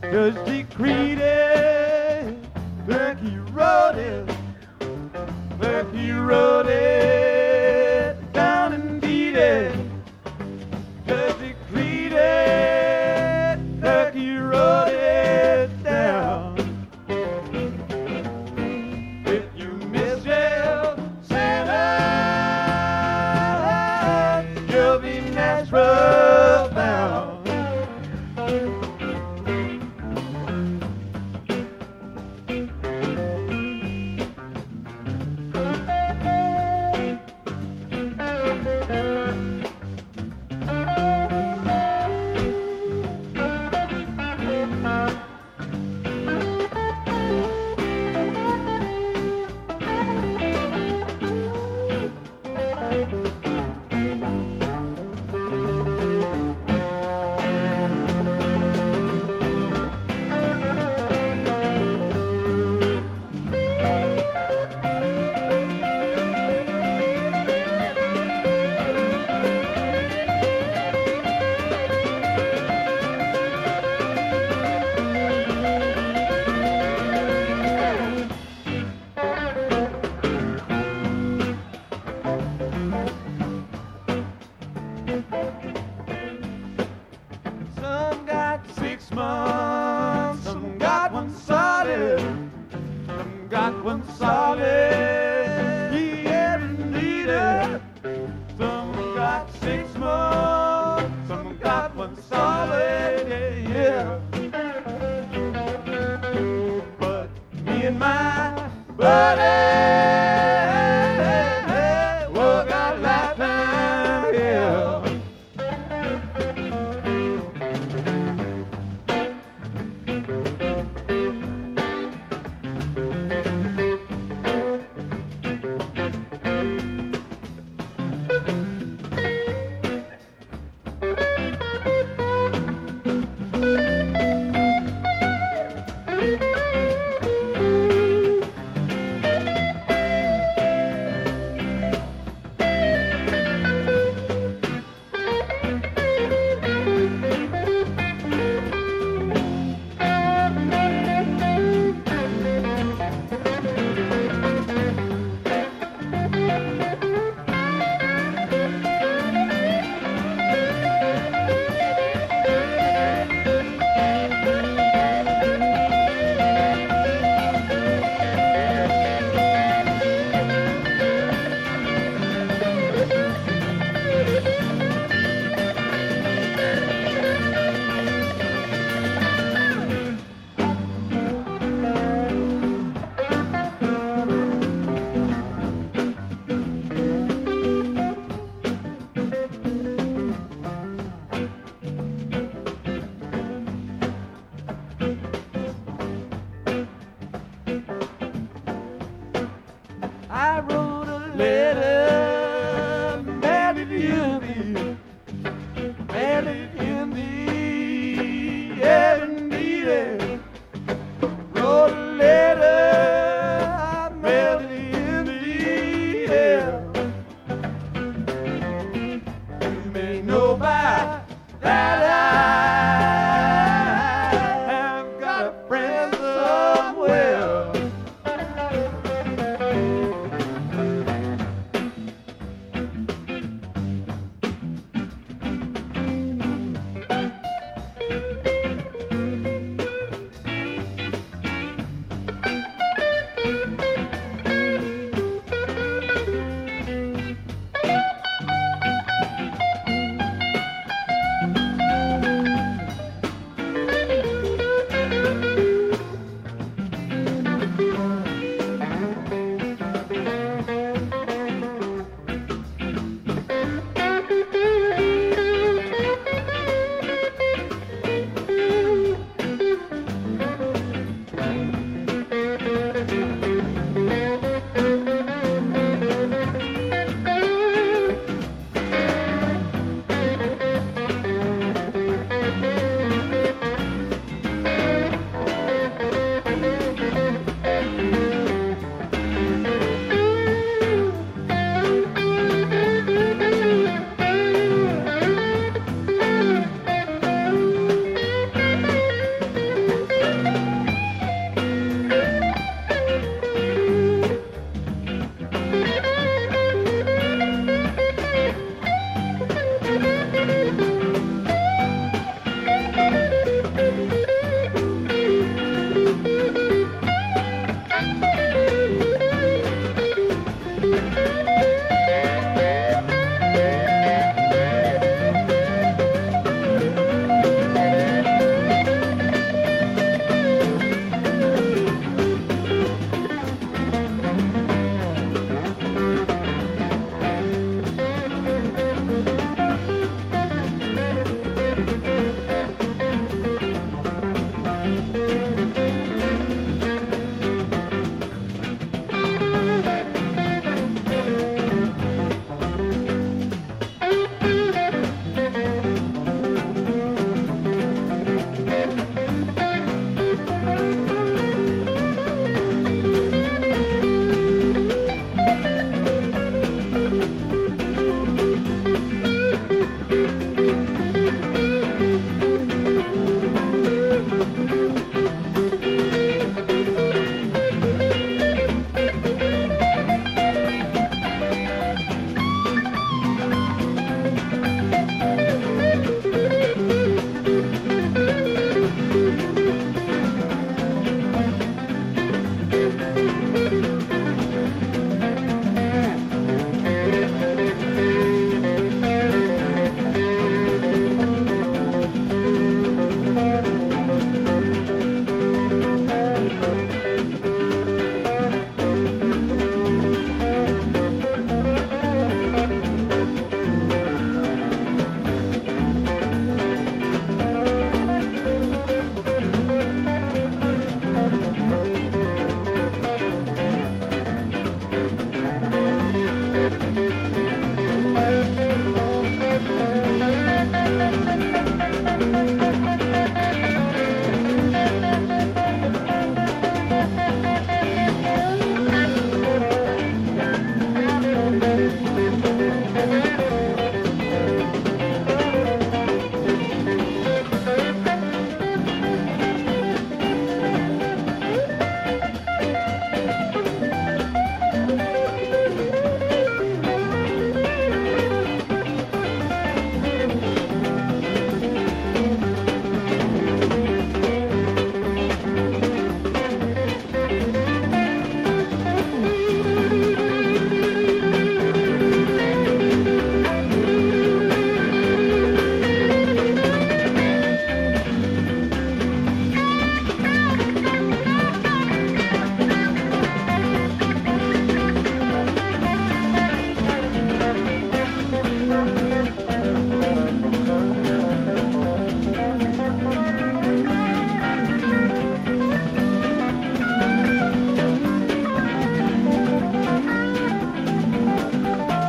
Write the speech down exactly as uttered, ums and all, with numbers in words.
Judge decreed it, clerk he wrote it, clerk he wrote it down and beat it. Judge decreed it, clerk he wrote it down. If you miss jail sentence, you'll be natural bound. Some got six months, some got one solid, some got one solid, yeah, indeed. Some got six months, some got one solid, yeah, yeah. But me and my buddy, we got a lifetime, yeah. I wrote a letter, mailed it in thee, mailed it in thee, yeah, indeed. Wrote a letter, I mailed it in thee, yeah. You may know by that I have got a friend somewhere. Thank you.